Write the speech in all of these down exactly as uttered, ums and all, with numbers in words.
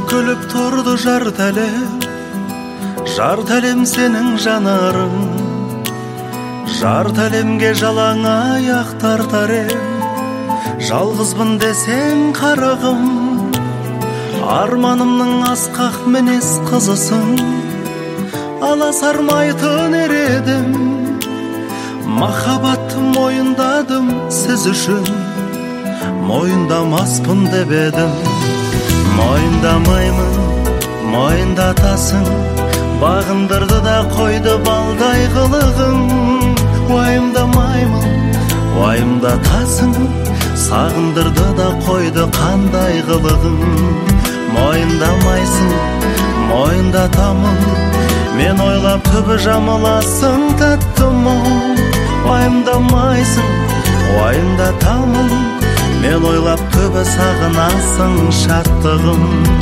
Төгіліп тұрды жар тәлем, жар тәлем сенің жанарың. Жар тәлемге жалаң аяқ тартар ем, жалғызбын десең қарағым. Арманымның асқақ мінез қызысың, аласармайтын ередім. Махаббатты мойындадым сіз үшін, мойындамаспын деп едім. Мойындамаймын, мойындатасың, бағындырды да қойды балдай қылығың. Уайымдамаймын, уайымдатасың, сағындырды да қойды қандай қылығың. Мойындамайсың, мойындатамын, мен ойлап түбі жамыласың тәттім. Уайымдамайсың, уайымдатамын, мен ойлап түбі сағынасың шаттығым.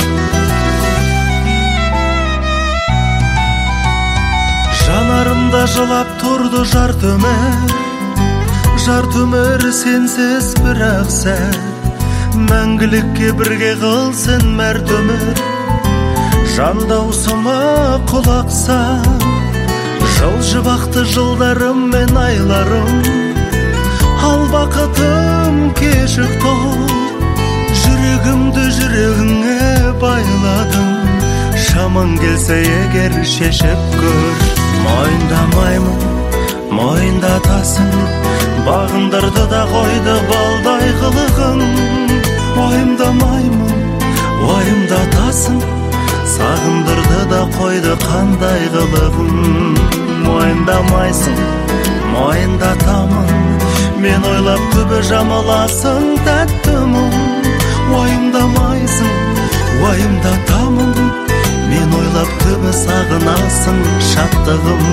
Жанарымда жылап тұрды жар төмер, жар төмер сенсіз бірақ сәт. Мәңгілікке бірге қылсын мәрт өмір, жан даусыма құлақса. Жыл жыбақты жылдарым мен айларым, ал бақытым кешік тол. Жүрегімді жүрегіңе байладым, шамың келсе егер шешіп көр. Мойындамаймын, мойындатасың, бағындырды да қойды балдай қылығың. Уайымдамаймын, уайымдатасың, сағындырды да қойды қандай қылығың. Мойындамайсың, мойындатамын, мен ойлап түбі жамыласың тәттім. Уайымдамайсың, уайымдатамын, мен ойлап түбі сағынасың шаттығым.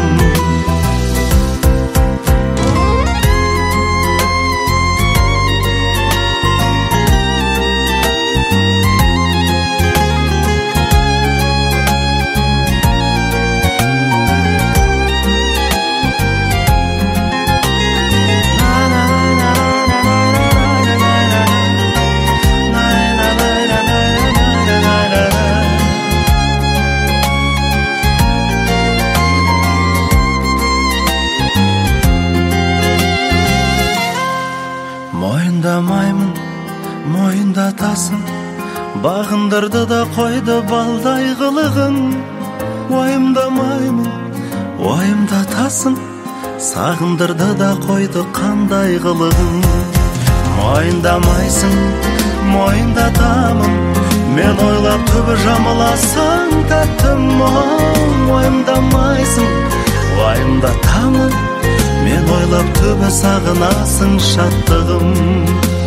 Мойындамаймын, мойындатасың, бағындырды да қойды балдай қылығың. Уайымдамаймын, уайымдатасың, сағындырды да қойды қандай қылығың. Мойындамайсың, мойындатамын, мен ойлап түбі жамыласың тәттім. Уайымдамайсың, уайымдатамын, мен ойлап түбі сағынасың шаттығым.